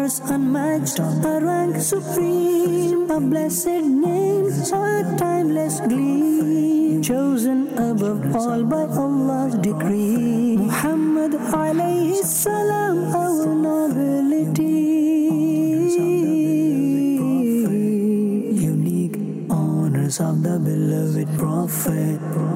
honors unmatched, a rank supreme, a blessed name, a timeless gleam, chosen above all by Allah's decree. Muhammad alayhi salam, our nobility. Unique honors of the beloved Prophet.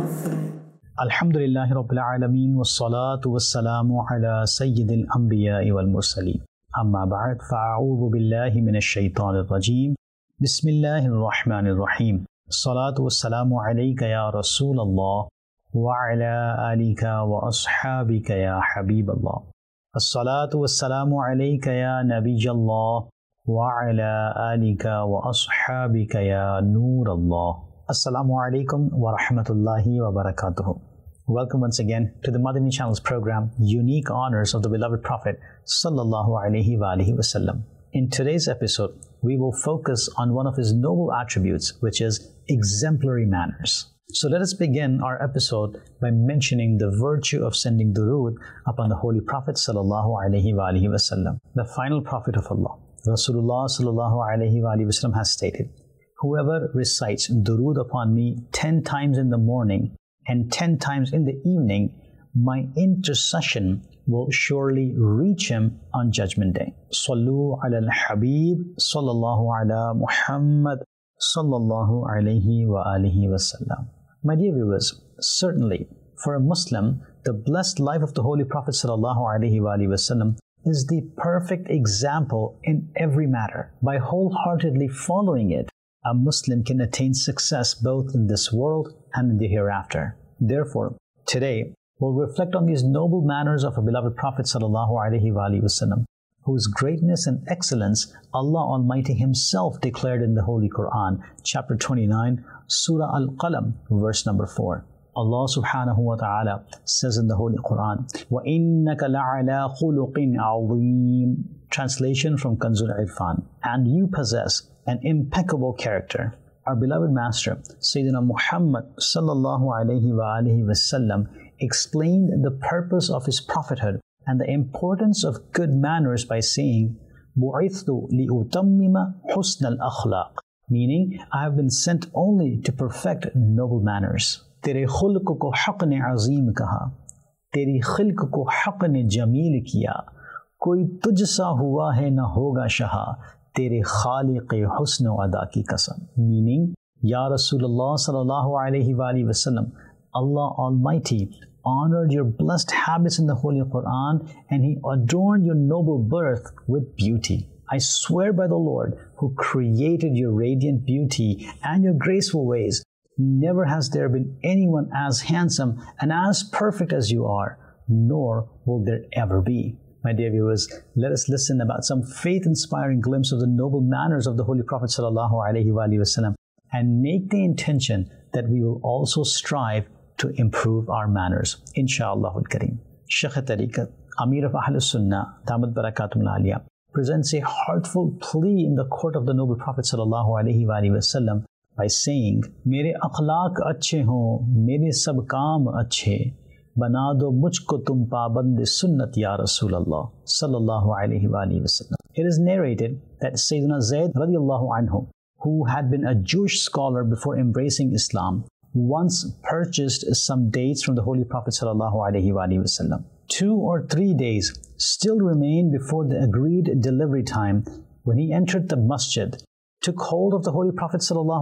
Alhamdulillahi Rabbil Alameen wassalatu wassalamu ala Sayyidil Anbiya'i wal Mursaleen. Amma ba'd, fa'a'udhu billahi minash shaitanir rajeem. Bismillahir Rahmanir Rahim. Salatu wassalamu alayka ya Rasulallah wa ala alika wa ashabika ya Habiballah. As-salatu wassalamu alayka ya Nabijallah wa ala alika wa ashabika ya Noorallah. Assalamu alaikum wa rahmatullahi wa barakatuhu. Welcome once again to the Madani Channel's program, Unique Honors of the Beloved Prophet Sallallahu Alaihi Wasallam. In today's episode, we will focus on one of his noble attributes, which is exemplary manners. So let us begin our episode by mentioning the virtue of sending durood upon the Holy Prophet Sallallahu Alaihi Wasallam, the final Prophet of Allah. Rasulullah Sallallahu Alaihi Wasallam has stated, "Whoever recites durood upon me 10 times in the morning and 10 times in the evening, my intercession will surely reach him on Judgment Day." Sallu ala al-Habib sallallahu ala Muhammad sallallahu alayhi wa alihi wasallam. My dear viewers, certainly for a Muslim, the blessed life of the Holy Prophet sallallahu alayhi wa alihi wasallam is the perfect example in every matter. By wholeheartedly following it, a Muslim can attain success both in this world and in the hereafter. Therefore, today we'll reflect on these noble manners of our beloved Prophet sallallahu alaihi wasallam, whose greatness and excellence Allah Almighty Himself declared in the Holy Quran, chapter 29, Surah Al-Qalam, verse number 4. Allah subhanahu wa ta'ala says in the Holy Quran, وَإِنَّكَ لَعَلَىٰ خُلُقٍ عَظِيمٍ. Translation from Kanzul Irfan. And you possess an impeccable character. Our beloved Master, Sayyidina Muhammad sallallahu alayhi wa alihi wasallam, explained the purpose of his prophethood and the importance of good manners by saying, بُعِثْتُ لِأُتَمِّمَ حُسْنَ الْأَخْلَاقِ, meaning, I have been sent only to perfect noble manners. तेरे खुल्क को हक़ ने अज़ीम कहा, तेरी खिल्क को हक़ ने जमील किया, कोई तुझसा हुआ है न होगा शहा, तेरे खालिक़ हुस्न व अदा की कसम. Meaning, Ya Rasulullah sallallahu alayhi wa alihi wasallam, Allah Almighty honored your blessed habits in the Holy Quran and He adorned your noble birth with beauty. I swear by the Lord who created your radiant beauty and your graceful ways, never has there been anyone as handsome and as perfect as you are, nor will there ever be. My dear viewers, let us listen about some faith-inspiring glimpse of the noble manners of the Holy Prophet sallallahu alaihi wasallam and make the intention that we will also strive to improve our manners. Insha'Allah al-Kareem. Shaykh Tariqat, Amir of Ahl Sunnah, Damat Barakatum al-Aliyah, presents a heartful plea in the court of the noble Prophet sallallahu alaihi wasallam by saying, "Mere akhlaq अच्छे हों, मेरे सब काम अच्छे, बना दो मुझको तुम पाबंद सुन्नत या रसूल अल्लाह sallallahu alaihi wasallam." It is narrated that Sayyidina Zayd radiallahu anhu, who had been a Jewish scholar before embracing Islam, once purchased some dates from the Holy Prophet sallallahu alaihi wasallam. 2 or 3 days still remained before the agreed delivery time when he entered the masjid, took hold of the Holy Prophet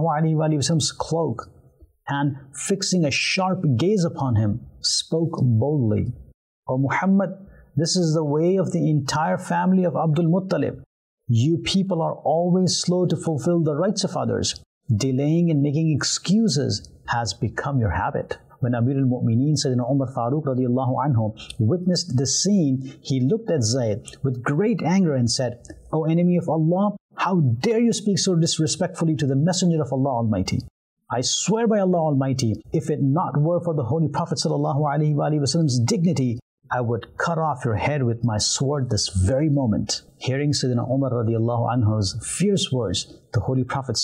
ﷺ's cloak, and fixing a sharp gaze upon him, spoke boldly, "O Muhammad, this is the way of the entire family of Abdul Muttalib. You people are always slow to fulfill the rights of others. Delaying and making excuses has become your habit." When Amir al-Mu'mineen Sayyidina Umar Farooq radiallahu anhu witnessed the scene, he looked at Zayd with great anger and said, "O enemy of Allah, how dare you speak so disrespectfully to the Messenger of Allah Almighty? I swear by Allah Almighty, if it not were for the Holy Prophet ﷺ's dignity, I would cut off your head with my sword this very moment." Hearing Sayyidina Umar radiallahu anhu's fierce words, the Holy Prophet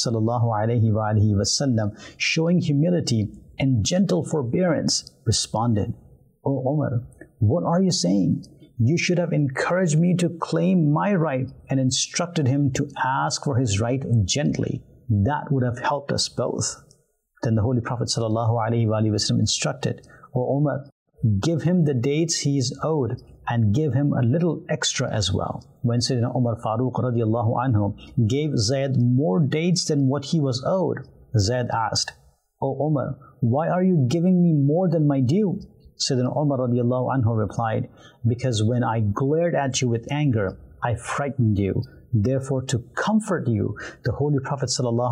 ﷺ, showing humility and gentle forbearance, responded, "O Umar, what are you saying? You should have encouraged me to claim my right and instructed him to ask for his right gently. That would have helped us both." Then the Holy Prophet ﷺ instructed, "O Umar, give him the dates he is owed and give him a little extra as well." When Sayyidina Umar Farooq radiallahu anhu gave Zayd more dates than what he was owed, Zayd asked, "O Umar, why are you giving me more than my due?" Sayyidina Umar radiallahu anhu replied, "Because when I glared at you with anger, I frightened you. Therefore, to comfort you, the Holy Prophet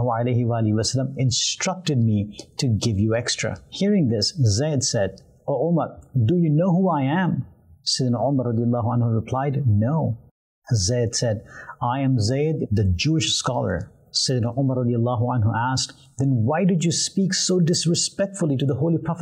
ﷺ instructed me to give you extra." Hearing this, Zayd said, "O Umar, do you know who I am?" Sayyidina Umar radiallahu anhu replied, "No." Zayd said, "I am Zayd, the Jewish scholar." Sayyidina Umar radiallahu anhu asked, "Then why did you speak so disrespectfully to the Holy Prophet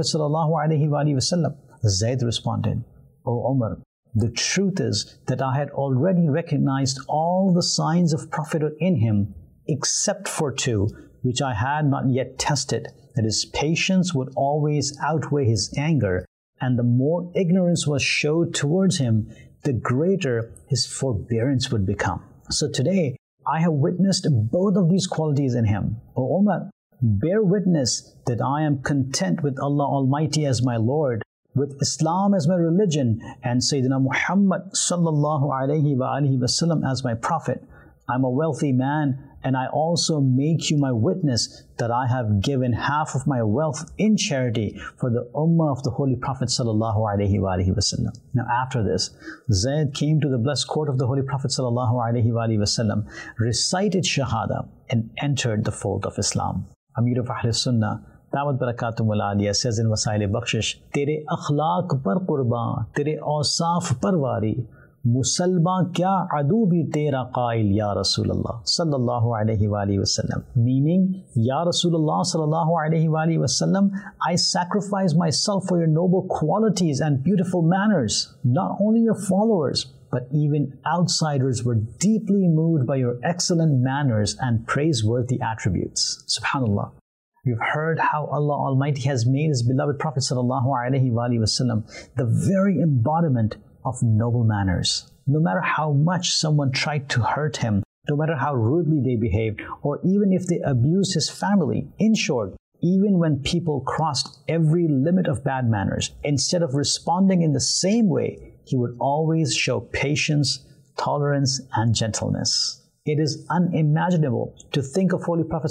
ﷺ?" Zayd responded, "O Umar, the truth is that I had already recognized all the signs of prophethood in him, except for two, which I had not yet tested, that his patience would always outweigh his anger, and the more ignorance was showed towards him, the greater his forbearance would become. So today, I have witnessed both of these qualities in him. O Umar, bear witness that I am content with Allah Almighty as my Lord, with Islam as my religion, and Sayyidina Muhammad sallallahu alayhi wasallam as my prophet. I'm a wealthy man, and I also make you my witness that I have given half of my wealth in charity for the ummah of the Holy Prophet sallallahu alaihi wasallam." Now after this, Zayd came to the blessed court of the Holy Prophet sallallahu alaihi wasallam, recited Shahada, and entered the fold of Islam. Amir of Ahl Sunnah, Dawat Barakatum wal Aliyah, says in Wasail Bakhshish, "Tere akhlaq par qurban, tere awsaf par wari, Musalman kya adu bhi tera qail ya Rasulullah sallallahu alayhi wa sallam." Meaning, "Ya Rasulullah sallallahu alayhi wa sallam, I sacrifice myself for your noble qualities and beautiful manners. Not only your followers, but even outsiders were deeply moved by your excellent manners and praiseworthy attributes." Subhanallah. We've heard how Allah Almighty has made His beloved Prophet sallallahu alayhi wa sallam the very embodiment of noble manners. No matter how much someone tried to hurt him, no matter how rudely they behaved, or even if they abused his family, in short, even when people crossed every limit of bad manners, instead of responding in the same way, he would always show patience, tolerance, and gentleness. It is unimaginable to think of Holy Prophet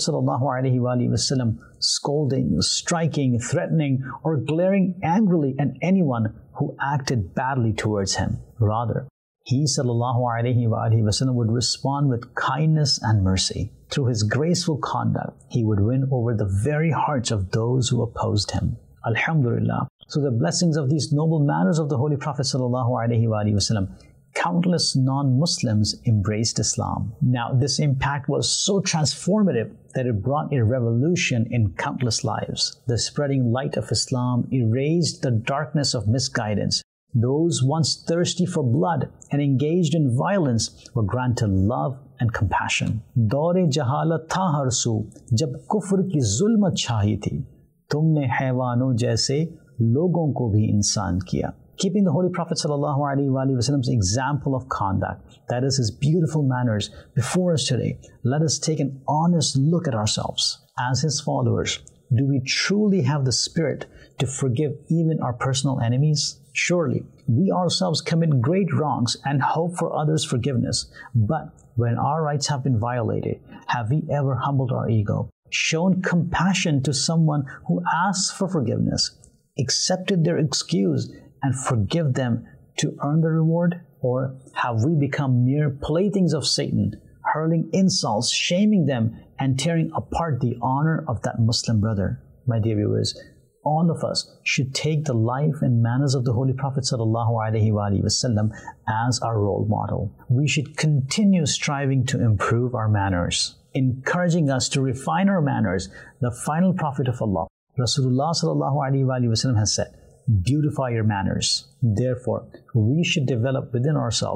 ﷺ scolding, striking, threatening, or glaring angrily at anyone who acted badly towards him. Rather, he ﷺ would respond with kindness and mercy. Through his graceful conduct, he would win over the very hearts of those who opposed him. Alhamdulillah. So the blessings of these noble manners of the Holy Prophet ﷺ, countless non-Muslims embraced Islam. Now, this impact was so transformative that it brought a revolution in countless lives. The spreading light of Islam erased the darkness of misguidance. Those once thirsty for blood and engaged in violence were granted love and compassion. Daur-e jahalat tha har su, jab kufr ki zulmat chahi thi, tumne haywanon jaise logon ko bhi insaan kiya. Keeping the Holy Prophet ﷺ's example of conduct, that is his beautiful manners, before us today, let us take an honest look at ourselves. As his followers, do we truly have the spirit to forgive even our personal enemies? Surely, we ourselves commit great wrongs and hope for others' forgiveness. But when our rights have been violated, have we ever humbled our ego, shown compassion to someone who asks for forgiveness, accepted their excuse, and forgive them to earn the reward? Or have we become mere playthings of Satan, hurling insults, shaming them, and tearing apart the honor of that Muslim brother? My dear viewers, all of us should take the life and manners of the Holy Prophet ﷺ as our role model. We should continue striving to improve our manners, encouraging us to refine our manners. The final Prophet of Allah, Rasulullah ﷺ, has said, "Beautify your manners." Therefore, we should develop within ourselves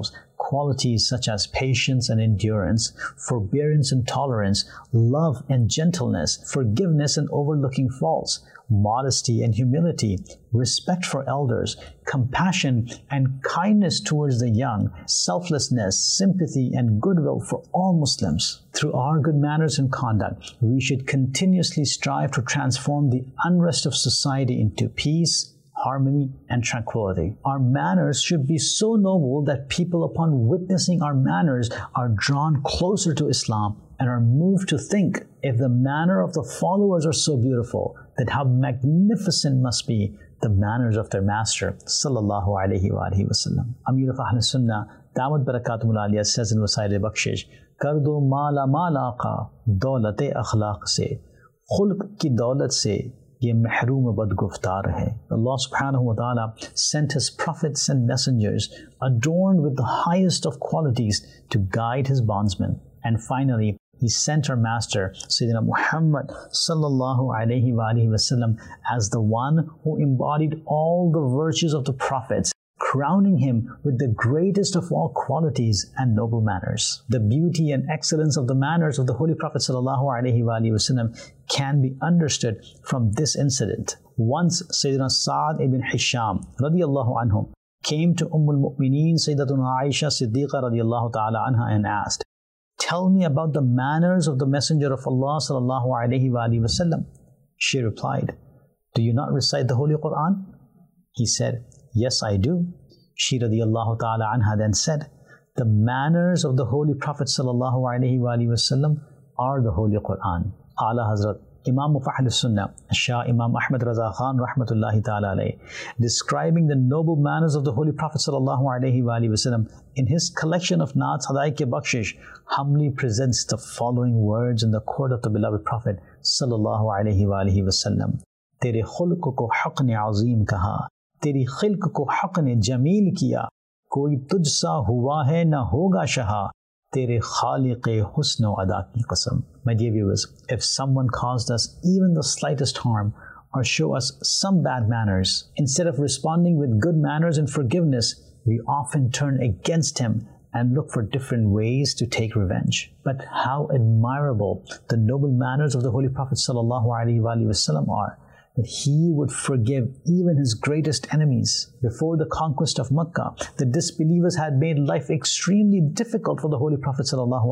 Qualities such as patience and endurance, forbearance and tolerance, love and gentleness, forgiveness and overlooking faults, modesty and humility, respect for elders, compassion and kindness towards the young, selflessness, sympathy and goodwill for all Muslims. Through our good manners and conduct, we should continuously strive to transform the unrest of society into peace, harmony, and tranquility. Our manners should be so noble that people, upon witnessing our manners, are drawn closer to Islam and are moved to think, if the manner of the followers are so beautiful, then how magnificent must be the manners of their master, sallallahu alayhi wa alihi wasallam. Amir of Ahl Sunnah, Damat Barakatum Aliyah, says in Wasail Bakshish, Kardo mala malaqa, dawlat-e akhlaq se, khulq ki dawlat se, ye mahroom badguftar hai. Allah subhanahu wa ta'ala sent His prophets and messengers adorned with the highest of qualities to guide His bondsmen. And finally, He sent our Master, Sayyidina Muhammad sallallahu alayhi wa alihi wasallam, as the one who embodied all the virtues of the prophets, crowning him with the greatest of all qualities and noble manners. The beauty and excellence of the manners of the Holy Prophet sallallahu alaihi wasallam can be understood from this incident. Once Sayyidina Sa'ad ibn Hisham radiyallahu anhu came to al-Mu'mineen Sayyidatuna Aisha Siddiqa radiyallahu ta'ala anha and asked, "Tell me about the manners of the Messenger of Allah sallallahu alaihi wasallam." She replied, "Do you not recite the Holy Quran?" He said, "Yes, I do." She radiyallahu ta'ala anha then said, "The manners of the Holy Prophet sallallahu alaihi wasallam are the Holy Quran." Ala Hazrat Imam of Ahl Sunnah, Shah Imam Ahmad Raza Khan rahmatullahi ta'ala alayhi, describing the noble manners of the Holy Prophet sallallahu alaihi wasallam in his collection of Naat Hadaik-e-Bakshish, humbly presents the following words in the court of the beloved Prophet sallallahu alaihi wasallam. "Tere khulq ko haq ne azim kaha, तेरी खिल्क को हक ने जमील किया, कोई तुझसा हुआ है ना होगा शहा, तेरे खालिक़े हुस्न व अदा की कसम." My dear viewers, if someone caused us even the slightest harm or show us some bad manners, instead of responding with good manners and forgiveness, we often turn against him and look for different ways to take revenge. But how admirable the noble manners of the Holy Prophet sallallahu alaihi wasallam are, that he would forgive even his greatest enemies. Before the conquest of Makkah, the disbelievers had made life extremely difficult for the Holy Prophet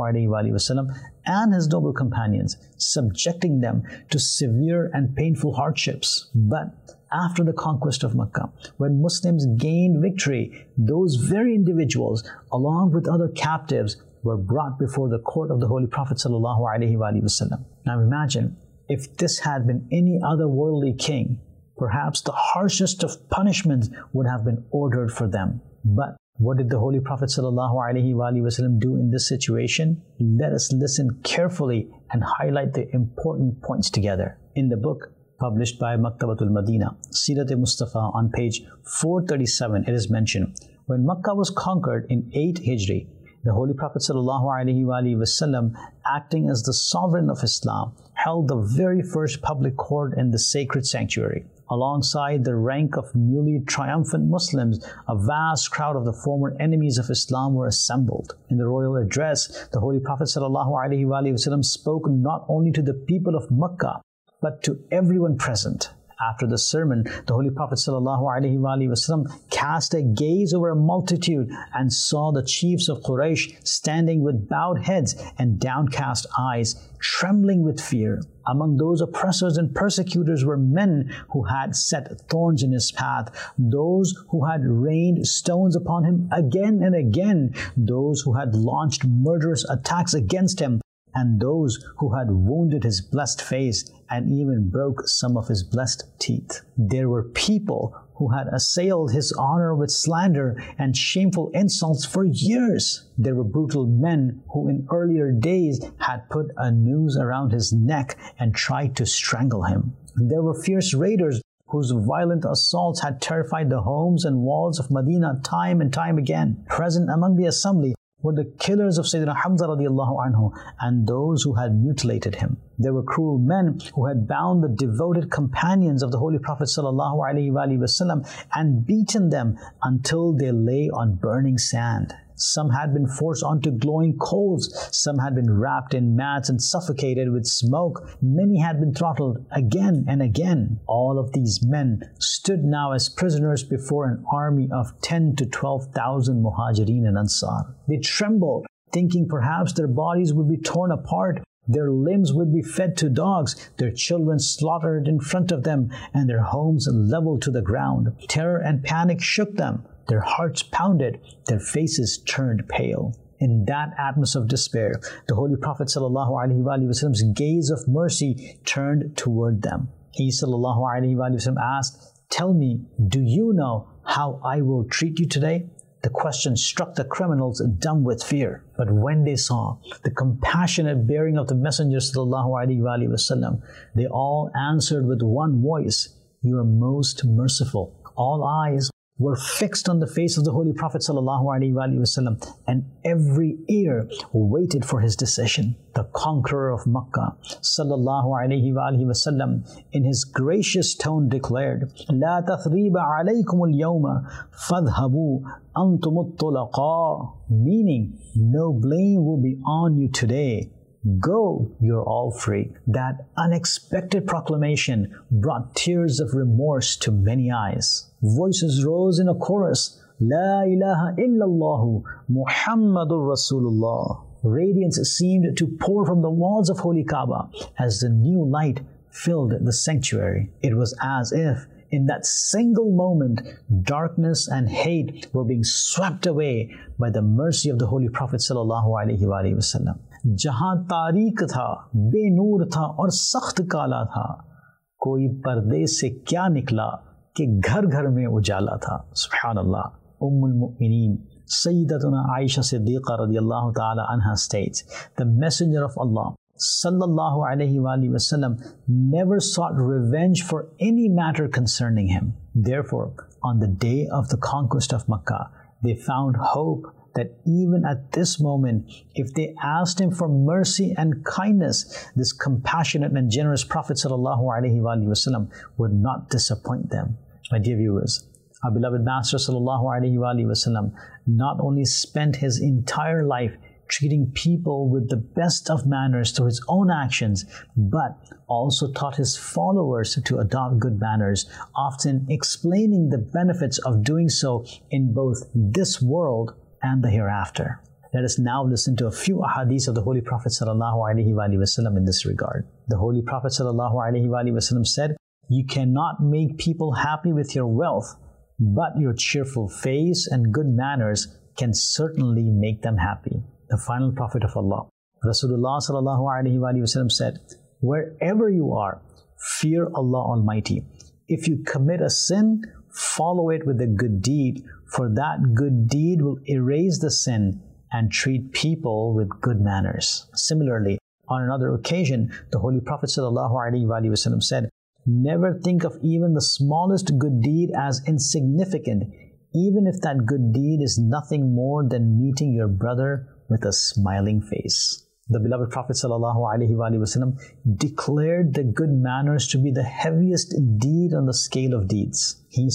ﷺ and his noble companions, subjecting them to severe and painful hardships. But after the conquest of Makkah, when Muslims gained victory, those very individuals, along with other captives, were brought before the court of the Holy Prophet ﷺ. Now imagine, if this had been any other worldly king, perhaps the harshest of punishments would have been ordered for them. But what did the Holy Prophet ﷺ do in this situation? Let us listen carefully and highlight the important points together. In the book published by Maktabatul Madina, Sirat-e-Mustafa, on page 437, it is mentioned, when Makkah was conquered in 8 Hijri, the Holy Prophet ﷺ, acting as the sovereign of Islam, held the very first public court in the sacred sanctuary. Alongside the rank of newly triumphant Muslims, a vast crowd of the former enemies of Islam were assembled. In the royal address, the Holy Prophet ﷺ spoke not only to the people of Makkah, but to everyone present. After the sermon, the Holy Prophet ﷺ cast a gaze over a multitude and saw the chiefs of Quraysh standing with bowed heads and downcast eyes, trembling with fear. Among those oppressors and persecutors were men who had set thorns in his path, those who had rained stones upon him again and again, those who had launched murderous attacks against him, and those who had wounded his blessed face and even broke some of his blessed teeth. There were people who had assailed his honor with slander and shameful insults for years. There were brutal men who in earlier days had put a noose around his neck and tried to strangle him. There were fierce raiders whose violent assaults had terrified the homes and walls of Medina time and time again. Present among the assembly were the killers of Sayyidina Hamza radiallahu anhu and those who had mutilated him. There were cruel men who had bound the devoted companions of the Holy Prophet sallallahu alaihi wasallam and beaten them until they lay on burning sand. Some had been forced onto glowing coals. Some had been wrapped in mats and suffocated with smoke. Many had been throttled again and again. All of these men stood now as prisoners before an army of 10 to 12,000 Muhajirin and Ansar. They trembled, thinking perhaps their bodies would be torn apart, their limbs would be fed to dogs, their children slaughtered in front of them, and their homes leveled to the ground. Terror and panic shook them. Their hearts pounded, their faces turned pale. In that atmosphere of despair, the Holy Prophet ﷺ's gaze of mercy turned toward them. He ﷺ asked, "Tell me, do you know how I will treat you today?" The question struck the criminals dumb with fear. But when they saw the compassionate bearing of the Messenger ﷺ, they all answered with one voice, "You are most merciful." All eyes were fixed on the face of the Holy Prophet ﷺ, and every ear waited for his decision. The conqueror of Makkah ﷺ, in his gracious tone declared, "La tathriba alaykum al-yawma fadhhabu antum at-tulaqa," meaning, no blame will be on you today. Go, you're all free. That unexpected proclamation brought tears of remorse to many eyes. Voices rose in a chorus, "La ilaha illallah, Muhammadur Rasulullah." Radiance seemed to pour from the walls of Holy Kaaba as the new light filled the sanctuary. It was as if in that single moment, darkness and hate were being swept away by the mercy of the Holy Prophet ﷺ. जहां तारीक था, बेनूर था और सख्त काला था, कोई पर्दे से क्या निकला कि घर घर में उजाला था. Subhanallah. Ummul Mu'mineen Sayyidatuna Aisha Siddiqa radiyallahu ta'ala anha states, the Messenger of Allah sallallahu alayhi wa sallam never sought revenge for any matter concerning him. Therefore, on the day of the conquest of Makkah, they found hope that even at this moment, if they asked him for mercy and kindness, this compassionate and generous Prophet ﷺ would not disappoint them. My dear viewers, our beloved Master ﷺ not only spent his entire life treating people with the best of manners through his own actions, but also taught his followers to adopt good manners, often explaining the benefits of doing so in both this world and the hereafter. Let us now listen to a few ahadith of the Holy Prophet ﷺ in this regard. The Holy Prophet ﷺ said, "You cannot make people happy with your wealth, but your cheerful face and good manners can certainly make them happy." The final Prophet of Allah, Rasulullah ﷺ said, "Wherever you are, fear Allah Almighty. If you commit a sin, follow it with a good deed, for that good deed will erase the sin, and treat people with good manners." Similarly, on another occasion, the Holy Prophet ﷺ said, "Never think of even the smallest good deed as insignificant, even if that good deed is nothing more than meeting your brother with a smiling face." The beloved Prophet ﷺ declared the good manners to be the heaviest deed on the scale of deeds. He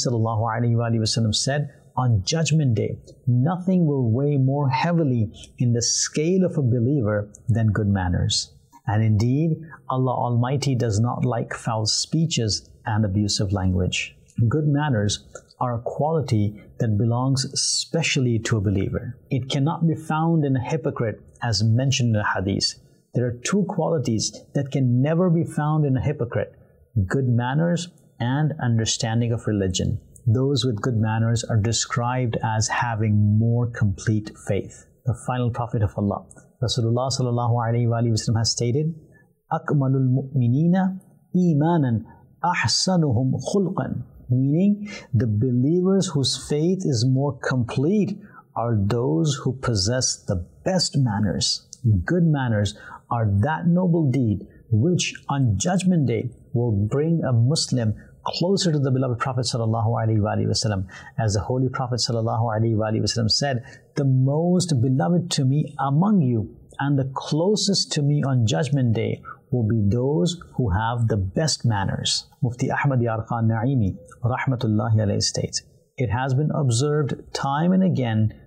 ﷺ said, "On Judgment Day, nothing will weigh more heavily in the scale of a believer than good manners." And indeed, Allah Almighty does not like foul speeches and abusive language. Good manners are a quality that belongs especially to a believer. It cannot be found in a hypocrite, as mentioned in the hadith. There are two qualities that can never be found in a hypocrite: good manners and understanding of religion. Those with good manners are described as having more complete faith. The final Prophet of Allah, Rasulullah ﷺ has stated, "Akmalul mu'minina imanan ahsanuhum khulqan," meaning the believers whose faith is more complete are those who possess the best manners. Good manners are that noble deed which on Judgment Day will bring a Muslim closer to the beloved Prophet ﷺ. As the Holy Prophet ﷺ said, "The most beloved to me among you and the closest to me on Judgment Day will be those who have the best manners." Mufti Ahmad Yar Khan Naimi rahmatullahi alayhi states, "It has been observed time and again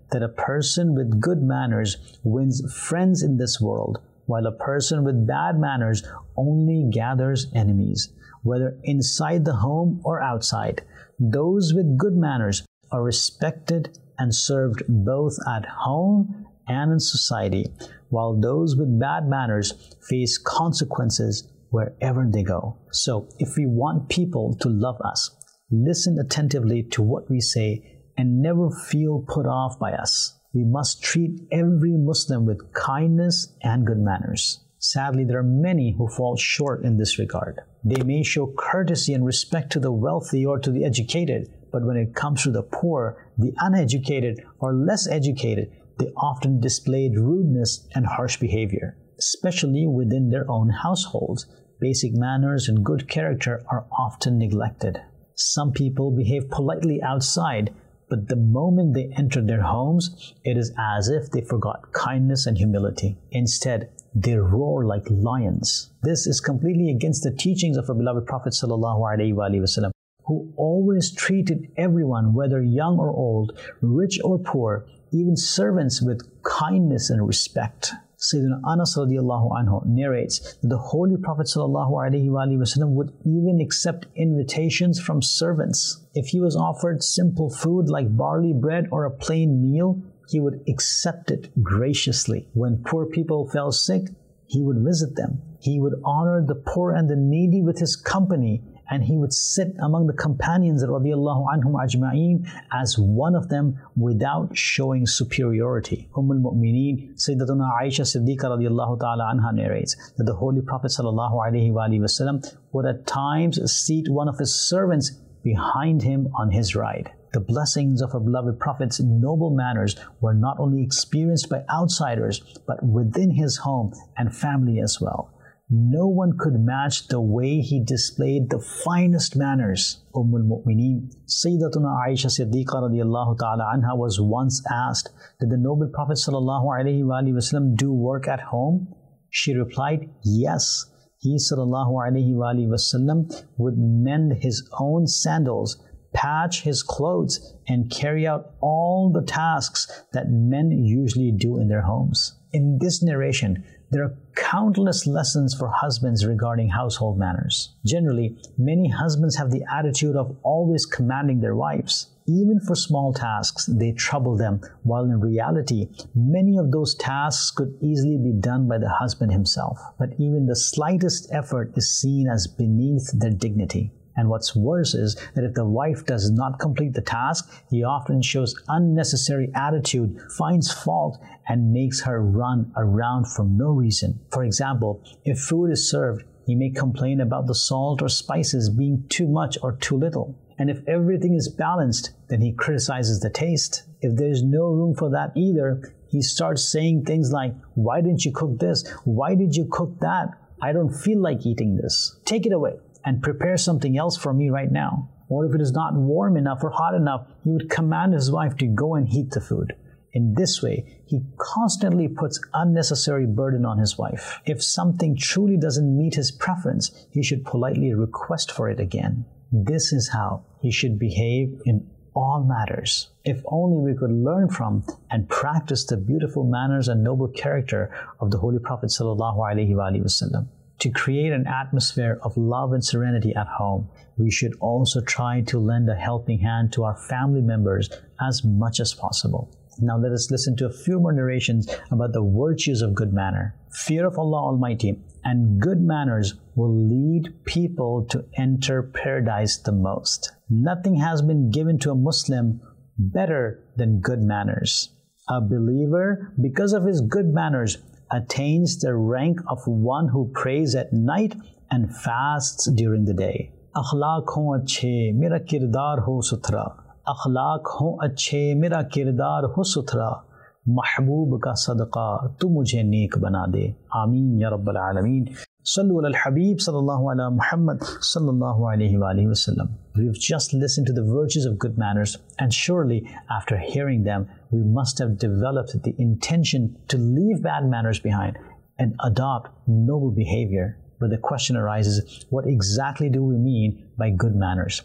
that a person with good manners wins friends in this world, while a person with bad manners only gathers enemies, whether inside the home or outside. Those with good manners are respected and served both at home and in society, while those with bad manners face consequences wherever they go. So, if we want people to love us, listen attentively to what we say and never feel put off by us. We must treat every Muslim with kindness and good manners. Sadly, there are many who fall short in this regard. They may show courtesy and respect to the wealthy or to the educated, but when it comes to the poor, the uneducated, or less educated, they often displayed rudeness and harsh behavior, especially within their own households. Basic manners and good character are often neglected. Some people behave politely outside, but the moment they enter their homes, it is as if they forgot kindness and humility. Instead, they roar like lions. This is completely against the teachings of our beloved Prophet ﷺ, who always treated everyone, whether young or old, rich or poor, even servants, with kindness and respect. Sayyidina Anas radiallahu anhu narrates that the Holy Prophet ﷺ would even accept invitations from servants. If he was offered simple food like barley bread or a plain meal, he would accept it graciously. When poor people fell sick, he would visit them. He would honor the poor and the needy with his company, and he would sit among the companions radiallahu anhum ajma'een as one of them without showing superiority. al-Mu'mineen Sayyidatuna Aisha Siddiqa radiallahu ta'ala anha narrates that the Holy Prophet sallallahu alaihi wasallam would at times seat one of his servants behind him on his right. The blessings of our beloved Prophet's noble manners were not only experienced by outsiders, but within his home and family as well. No one could match the way he displayed the finest manners. al-Mu'mineen Sayyidatuna Aisha Siddiqa radiallahu ta'ala anha was once asked, did the noble Prophet sallallahu alaihi wasallam do work at home? She replied, yes. He sallallahu alaihi wasallam would mend his own sandals, patch his clothes, and carry out all the tasks that men usually do in their homes. In this narration, there are countless lessons for husbands regarding household manners. Generally, many husbands have the attitude of always commanding their wives. Even for small tasks, they trouble them, while in reality, many of those tasks could easily be done by the husband himself. But even the slightest effort is seen as beneath their dignity. And what's worse is that if the wife does not complete the task, he often shows unnecessary attitude, finds fault, and makes her run around for no reason. For example, if food is served, he may complain about the salt or spices being too much or too little. And if everything is balanced, then he criticizes the taste. If there's no room for that either, he starts saying things like, why didn't you cook this? Why did you cook that? I don't feel like eating this. Take it away and prepare something else for me right now. Or if it is not warm enough or hot enough, he would command his wife to go and heat the food. In this way, he constantly puts unnecessary burden on his wife. If something truly doesn't meet his preference, he should politely request for it again. This is how he should behave in all matters. If only we could learn from and practice the beautiful manners and noble character of the Holy Prophet ﷺ. To create an atmosphere of love and serenity at home, we should also try to lend a helping hand to our family members as much as possible. Now let us listen to a few more narrations about the virtues of good manner. Fear of Allah Almighty and good manners will lead people to enter paradise the most. Nothing has been given to a Muslim better than good manners. A believer, because of his good manners, attains the rank of one who prays at night and fasts during the day. Akhlaq ho achhe, mera kirdar ho suthra. Akhlaq ho achhe, mera kirdar ho suthra. Mahboob ka sadqa, tu mujhe neek bana de. Ameen ya Rabbal Alameen. Sallu ala al-Habib sallallahu ala Muhammad sallallahu alayhi wa alihi wasallam. We've just listened to the virtues of good manners, and surely after hearing them, we must have developed the intention to leave bad manners behind and adopt noble behavior. But the question arises, what exactly do we mean by good manners?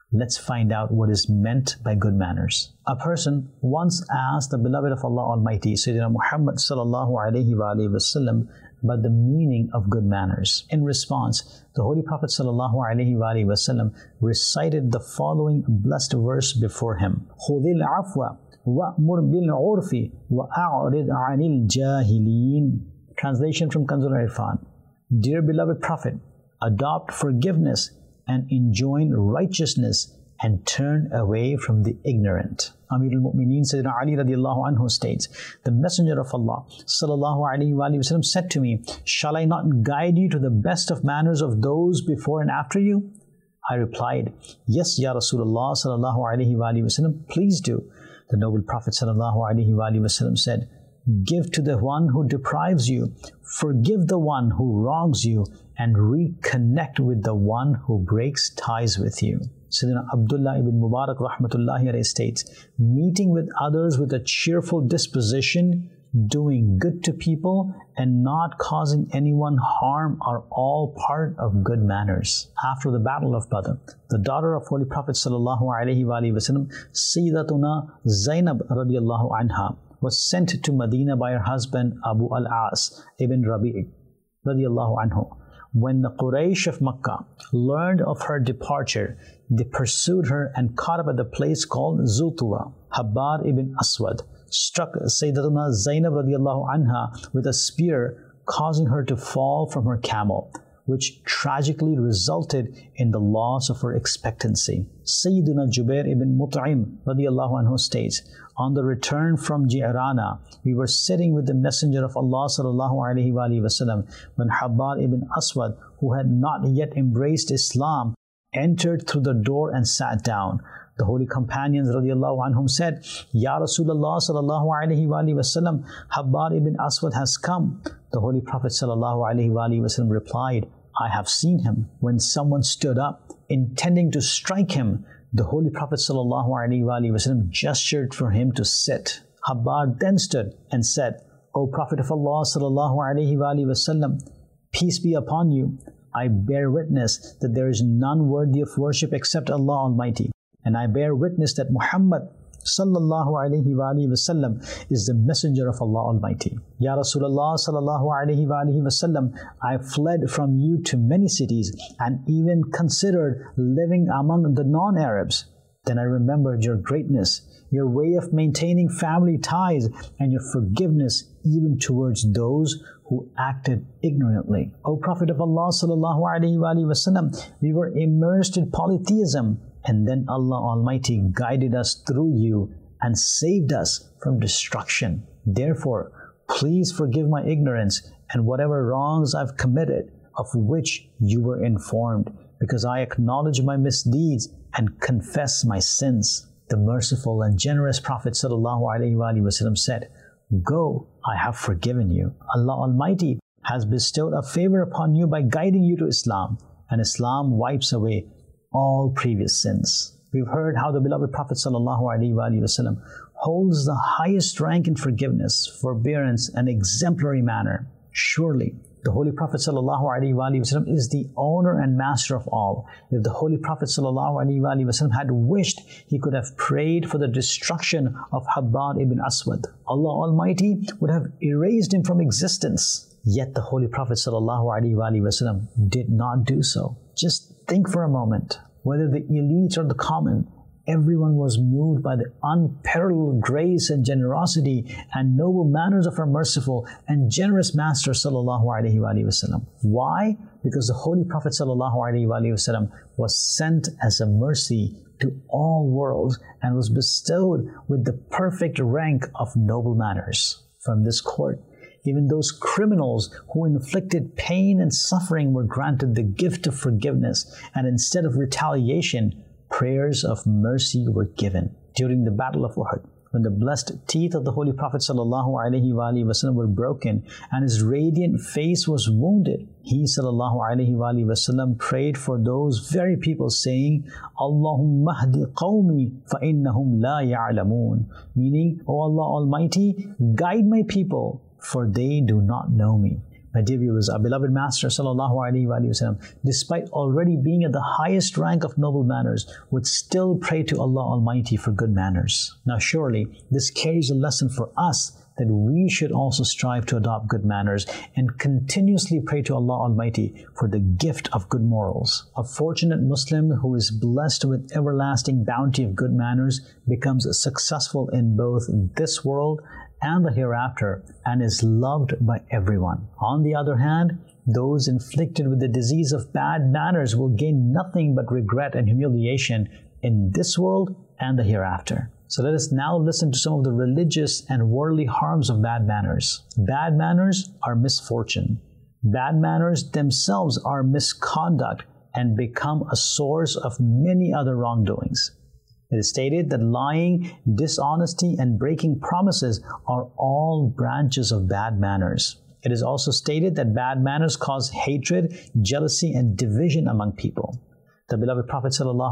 Let's find out what is meant by good manners. A person once asked the beloved of Allah Almighty, Sayyidina Muhammad sallallahu alayhi wa alihi wasallam, about the meaning of good manners. In response, the Holy Prophet sallallahu alayhi wa alihi wasallam recited the following blessed verse before him. خُذِ الْعَفْوَ وَأْمُرْ بِالْعُرْفِ وَأَعْرِضْ عَنِ الْجَاهِلِينَ. Translation from Kanzul Irfan. Dear beloved Prophet, adopt forgiveness and enjoin righteousness and turn away from the ignorant. Amir al-Mu'mineen Sayyidina Ali radiallahu anhu states, the Messenger of Allah sallallahu alayhi wa sallam said to me, shall I not guide you to the best of manners of those before and after you? I replied, yes, Ya Rasulullah sallallahu alayhi wa sallam, please do. The noble Prophet sallallahu alayhi wa sallam said, give to the one who deprives you, forgive the one who wrongs you, and reconnect with the one who breaks ties with you. Sayyidina Abdullah ibn Mubarak rahmatullahi alayhi states, meeting with others with a cheerful disposition, doing good to people, and not causing anyone harm are all part of good manners. After the Battle of Badr, the daughter of Holy Prophet sallallahu alayhi wa sallam, Sayyidatuna Zainab radiallahu anha, was sent to Medina by her husband Abu al-As ibn Rabi' radiallahu anhu. When the Quraysh of Makkah learned of her departure, they pursued her and caught up at the place called Zutuwa. Habbar ibn Aswad struck Sayyidatuna Zainab radiallahu anha with a spear, causing her to fall from her camel, which tragically resulted in the loss of her expectancy. Sayyiduna Jubair ibn Mut'im radiallahu anhu states, on the return from Ji'rana, we were sitting with the Messenger of Allah sallallahu alayhi wa sallam when Habbar ibn Aswad, who had not yet embraced Islam, entered through the door and sat down. The holy companions radiallahu anhum said, Ya Rasulullah sallallahu alayhi wa sallam, Habbar ibn Aswad has come. The Holy Prophet sallallahu alayhi wa sallam replied, I have seen him. When someone stood up, intending to strike him, the Holy Prophet sallallahu alayhi wa sallam gestured for him to sit. Habbar then stood and said, O Prophet of Allah sallallahu alayhi wa sallam, peace be upon you, I bear witness that there is none worthy of worship except Allah Almighty, and I bear witness that Muhammad sallallahu alayhi wa sallam is the messenger of Allah Almighty. Ya Rasulullah sallallahu alayhi wa sallam, I fled from you to many cities and even considered living among the non-Arabs. Then I remembered your greatness, your way of maintaining family ties, and your forgiveness even towards those who acted ignorantly. O Prophet of Allah sallallahu alayhi wa sallam, we were immersed in polytheism, and then Allah Almighty guided us through you and saved us from destruction. Therefore, please forgive my ignorance and whatever wrongs I've committed, of which you were informed, because I acknowledge my misdeeds and confess my sins. The merciful and generous Prophet ﷺ said, go, I have forgiven you. Allah Almighty has bestowed a favor upon you by guiding you to Islam, and Islam wipes away all previous sins. We've heard how the beloved Prophet ﷺ holds the highest rank in forgiveness, forbearance, and exemplary manner. Surely, the Holy Prophet ﷺ is the owner and master of all. If the Holy Prophet ﷺ had wished, he could have prayed for the destruction of Habbar ibn Aswad. Allah Almighty would have erased him from existence. Yet the Holy Prophet ﷺ did not do so. Just think for a moment. Whether the elite or the common, everyone was moved by the unparalleled grace and generosity and noble manners of our merciful and generous Master sallallahu alaihi wasallam. Why? Because the Holy Prophet sallallahu alaihi wasallam was sent as a mercy to all worlds and was bestowed with the perfect rank of noble manners. From this court, even those criminals who inflicted pain and suffering were granted the gift of forgiveness, and instead of retaliation, prayers of mercy were given. During the Battle of Uhud, when the blessed teeth of the Holy Prophet ﷺ were broken and his radiant face was wounded, he ﷺ prayed for those very people, saying, Allahumma hdi qawmi fa innahum la ya'lamun, meaning, O Allah Almighty, guide my people, for they do not know me. My dear viewers, our beloved Master sallallahu alaihi wasallam, despite already being at the highest rank of noble manners, would still pray to Allah Almighty for good manners. Now surely this carries a lesson for us that we should also strive to adopt good manners and continuously pray to Allah Almighty for the gift of good morals. A fortunate Muslim who is blessed with everlasting bounty of good manners becomes successful in both this world and the hereafter and is loved by everyone. On the other hand, those inflicted with the disease of bad manners will gain nothing but regret and humiliation in this world and the hereafter. So let us now listen to some of the religious and worldly harms of bad manners. Bad manners are misfortune. Bad manners themselves are misconduct and become a source of many other wrongdoings. It is stated that lying, dishonesty, and breaking promises are all branches of bad manners. It is also stated that bad manners cause hatred, jealousy, and division among people. The beloved Prophet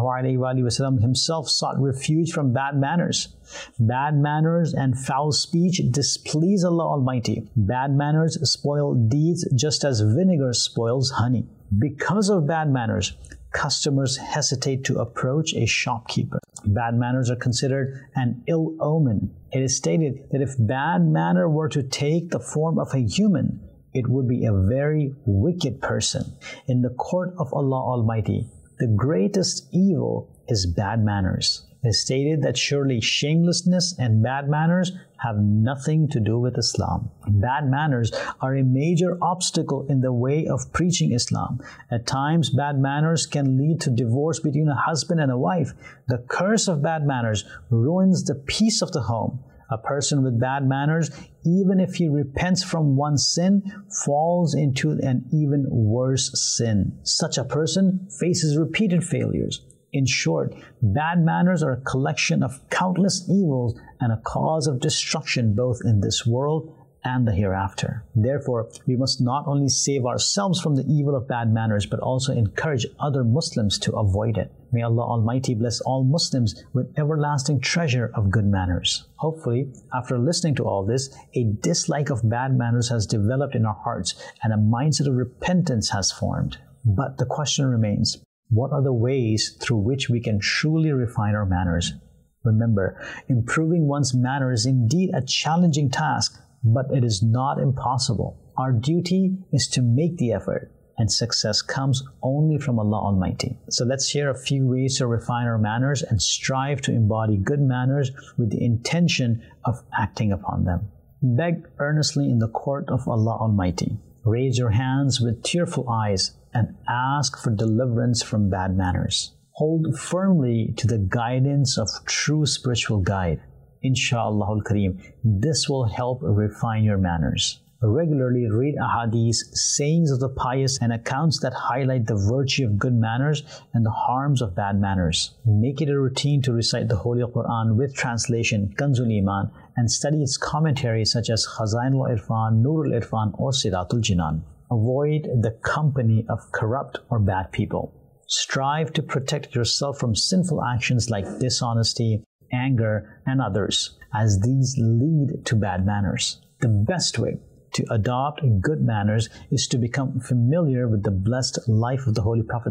ﷺ himself sought refuge from bad manners. Bad manners and foul speech displease Allah Almighty. Bad manners spoil deeds just as vinegar spoils honey. Because of bad manners, customers hesitate to approach a shopkeeper. Bad manners are considered an ill omen. It is stated that if bad manner were to take the form of a human, it would be a very wicked person. In the court of Allah Almighty, the greatest evil is bad manners. It is stated that surely shamelessness and bad manners have nothing to do with Islam. Bad manners are a major obstacle in the way of preaching Islam. At times, bad manners can lead to divorce between a husband and a wife. The curse of bad manners ruins the peace of the home. A person with bad manners, even if he repents from one sin, falls into an even worse sin. Such a person faces repeated failures. In short, bad manners are a collection of countless evils and a cause of destruction both in this world and the hereafter. Therefore, we must not only save ourselves from the evil of bad manners, but also encourage other Muslims to avoid it. May Allah Almighty bless all Muslims with everlasting treasure of good manners. Hopefully, after listening to all this, a dislike of bad manners has developed in our hearts and a mindset of repentance has formed. But the question remains, what are the ways through which we can truly refine our manners? Remember, improving one's manner is indeed a challenging task, but it is not impossible. Our duty is to make the effort, and success comes only from Allah Almighty. So let's share a few ways to refine our manners and strive to embody good manners with the intention of acting upon them. Beg earnestly in the court of Allah Almighty. Raise your hands with tearful eyes and ask for deliverance from bad manners. Hold firmly to the guidance of true spiritual guide. Insha'Allah al-Kareem, this will help refine your manners. Regularly read ahadith, sayings of the pious, and accounts that highlight the virtue of good manners and the harms of bad manners. Make it a routine to recite the Holy Quran with translation, Kanzul Iman, and study its commentaries such as Khazainul Irfan, Nurul Irfan, or Siratul Jinan. Avoid the company of corrupt or bad people. Strive to protect yourself from sinful actions like dishonesty, anger, and others, as these lead to bad manners. The best way to adopt good manners is to become familiar with the blessed life of the Holy Prophet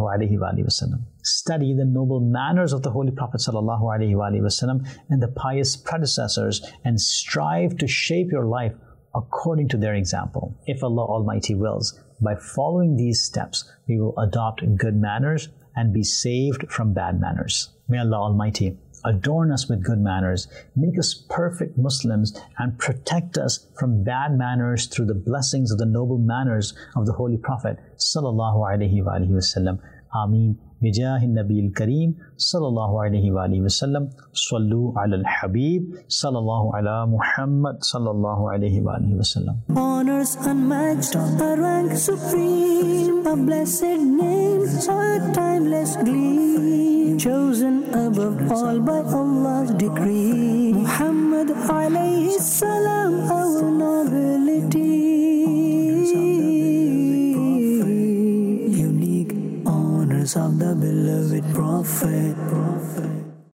ﷺ. Study the noble manners of the Holy Prophet ﷺ and the pious predecessors and strive to shape your life according to their example. If Allah Almighty wills, by following these steps, we will adopt good manners and be saved from bad manners. May Allah Almighty adorn us with good manners, make us perfect Muslims, and protect us from bad manners through the blessings of the noble manners of the Holy Prophet sallallahu alaihi wasallam. Ameen. بجاه النبي الكريم صلى الله عليه وآله وسلم صلوا على الحبيب صلى الله على محمد صلى الله عليه وآله وسلم. Honors unmatched, a rank supreme, a blessed name, a timeless gleam, chosen above all by Allah's decree. Muhammad alayhi salam, our nobility. Of the beloved Prophet.